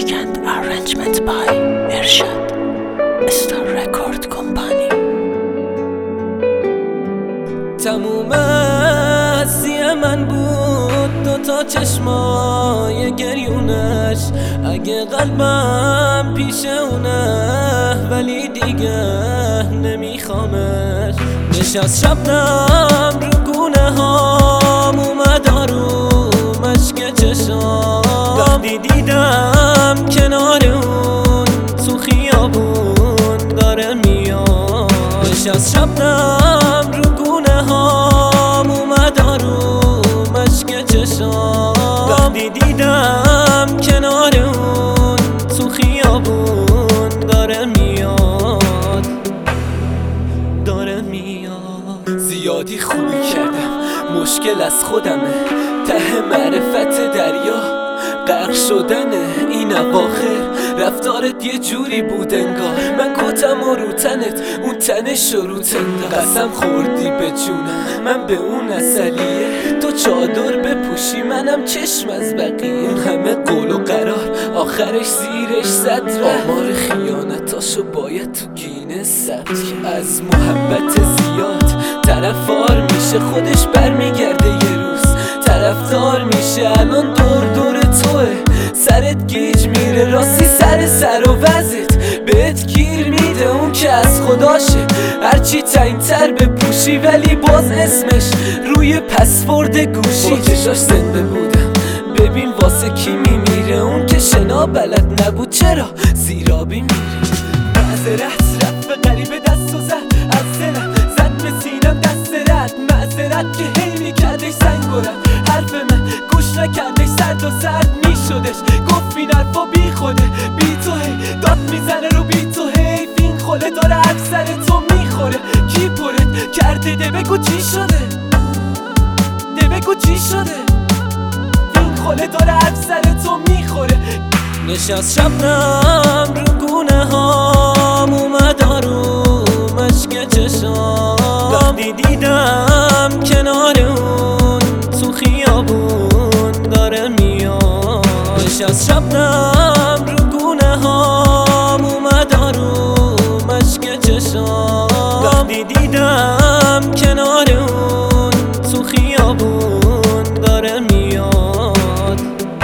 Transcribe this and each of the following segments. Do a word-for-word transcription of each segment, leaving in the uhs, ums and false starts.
Weekend arrangement by ارشاد استار رکورد کمپانی. تموم هستی من بود دو تا چشمای گریونش، اگه قلبم پیش اونه ولی دیگه نمیخوامش. نشست شبنم رو گونه هام، اومد آروم اشک چشام وقتی دیدم کنار اون تو خیابون داره میاد. نشست شبنم رو گونه هام، اومد آروم اشک چشام وقتی دیدم کنار اون تو خیابون داره میاد داره میاد. زیادی خوبی کردم، مشکل از خودمه، ته معرفت دریا غرق شدنه. این اواخر رفتارت یه جوری بود انگار من کتم و رو تنت اون تنش رو تنده. قسم خوردی به جونم من به اون اصلیه، تو چادر بپوشی منم چشم از بقیه. اون همه قول و قرار آخرش زیرش صدره، آمار خیانتاشو باید تو گینه ثبت کرد. از محبت زیاد طرفدار میشه، خودش برمیگرده یه روز طرفدار میشه. الان دور دور توه، سرت گیج میره راستی سر سر و وزت بهت گیر میده. اون که از خداشه هرچی تعیین تر بپوشی ولی باز اسمش روی پسورد گوشی. با چشاش زنده بودم ببین واسه کی میمیره، اون که شنا بلد نبود چرا زیرابی میره. معذرت رفت به غریبه دست و زد از دلم، زد به سینم دست رد معذرت که هی میکردش سنگ و رد. حرف من گوش نکردش سرد و سرد میشدش، گفت این حرفا بی خوده بی تو هی داد میزنه رو بی تو هی فین خوله داره اکثر تو میخوره. کی پرت کرده ده بگو چی شده، ده بگو چی شده، فین خوله داره اکثر تو میخوره. نشست شبنم رو گونه هام، اومد آروم اشک چشام وقتی دیدم کنار اون تو خیابون داره میاد. نشست شبنم رو گونه هام، اومد آروم اشک چشام وقتی دیدم کنار اون تو خیابون داره میاد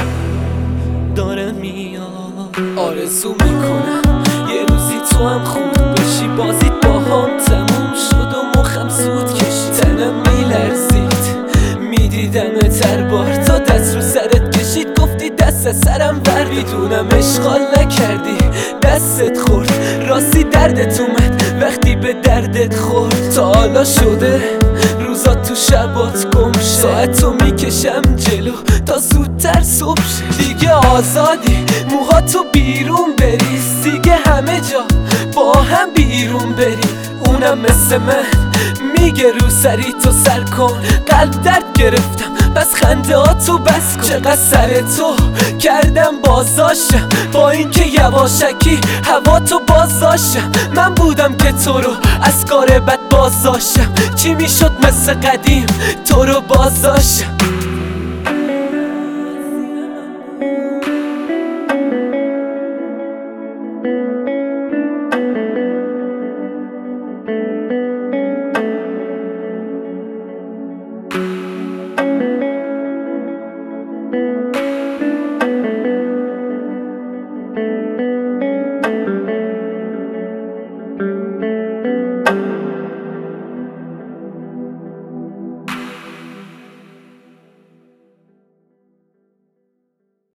داره میاد. آرزو میکنم یه روزی تو هم خوب بشی، بازیت با هم تموم شد و مخم سود کشید. تنم میلرزید میدیدم تر بار تا دست رو سرت کشید، گفتی دست از سرم بر. میدونم اشغال نکردی دستت خورد، راستی دردت اومد وقتی به دردت خورد. تا حالا شده روزا تو شبات گم شه، ساعتو میکشم جلو تا زودتر صبح شه. دیگه آزادی موهاتو بیرون بریز، دیگه همه جا با هم بیرون بریم. اونم مثل من میگه رو سری تو سر کن، قلب درد گرفتم بس خنده ها تو بس کن. چقدر سر تو کردم بازاشم با اینکه یواشکی هوا تو بازاشم. من بودم که تو رو از کار بد بازاشم، چی میشد مثل قدیم تو رو بازاشم.